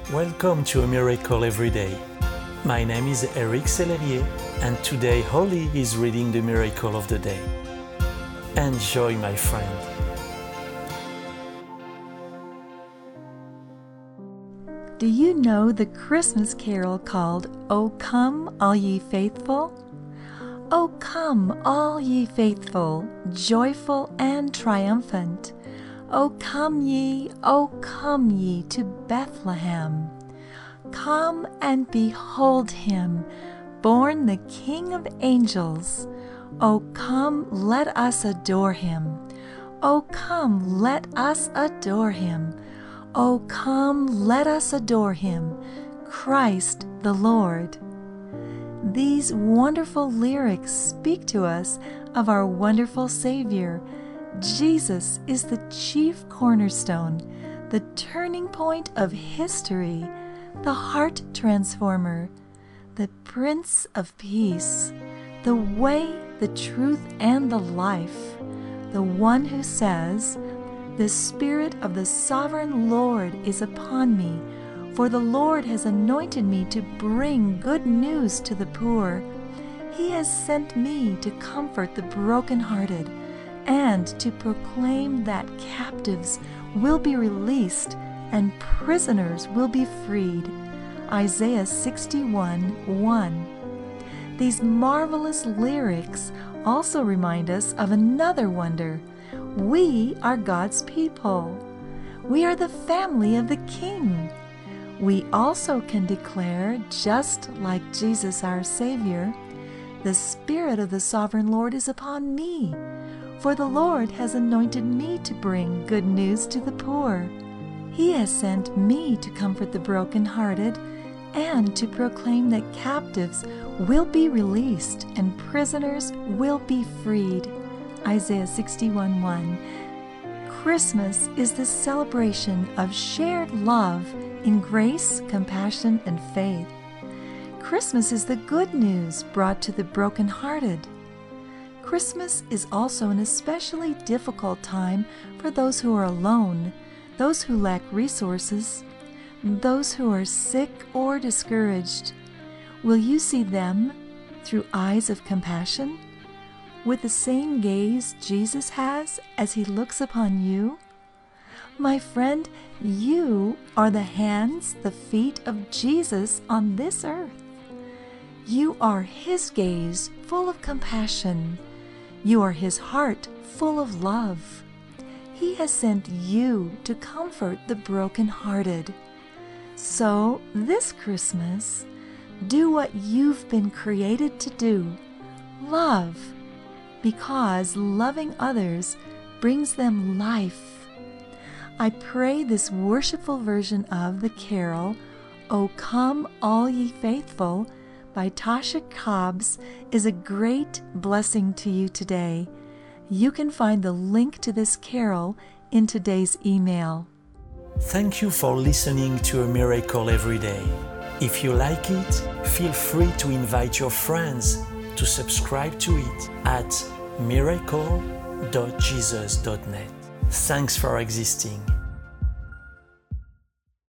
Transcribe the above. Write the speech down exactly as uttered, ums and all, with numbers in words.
Welcome to A Miracle Every Day. My name is Eric Sellerier, and today Holly is reading the Miracle of the Day. Enjoy, my friend. Do you know the Christmas carol called "O Come, All Ye Faithful"? O come, all ye faithful, joyful and triumphant. O come ye, O come ye to Bethlehem. Come and behold him, born the King of angels. O come, let us adore him. O come, let us adore him. O come, let us adore him, Christ the Lord. These wonderful lyrics speak to us of our wonderful Savior. Jesus is the chief cornerstone, the turning point of history, the heart transformer, the Prince of Peace, the way, the truth, and the life, the one who says, "The Spirit of the Sovereign Lord is upon me, for the Lord has anointed me to bring good news to the poor. He has sent me to comfort the brokenhearted and to proclaim that captives will be released and prisoners will be freed." Isaiah sixty-one one. These marvelous lyrics also remind us of another wonder. We are God's people. We are the family of the King. We also can declare, just like Jesus our Savior, "The Spirit of the Sovereign Lord is upon me, for the Lord has anointed me to bring good news to the poor. He has sent me to comfort the brokenhearted and to proclaim that captives will be released and prisoners will be freed." Isaiah sixty-one one. Christmas is the celebration of shared love in grace, compassion, and faith. Christmas is the good news brought to the brokenhearted. Christmas is also an especially difficult time for those who are alone, those who lack resources, those who are sick or discouraged. Will you see them through eyes of compassion, with the same gaze Jesus has as he looks upon you? My friend, you are the hands, the feet of Jesus on this earth. You are his gaze full of compassion. You are his heart full of love. He has sent you to comfort the brokenhearted. So this Christmas, do what you've been created to do. Love, because loving others brings them life. I pray this worshipful version of the carol, "O Come, All Ye Faithful," by Tasha Cobbs is a great blessing to you today. You can find the link to this carol in today's email. Thank you for listening to A Miracle Every Day. If you like it, feel free to invite your friends to subscribe to it at miracle dot jesus dot net. Thanks for existing.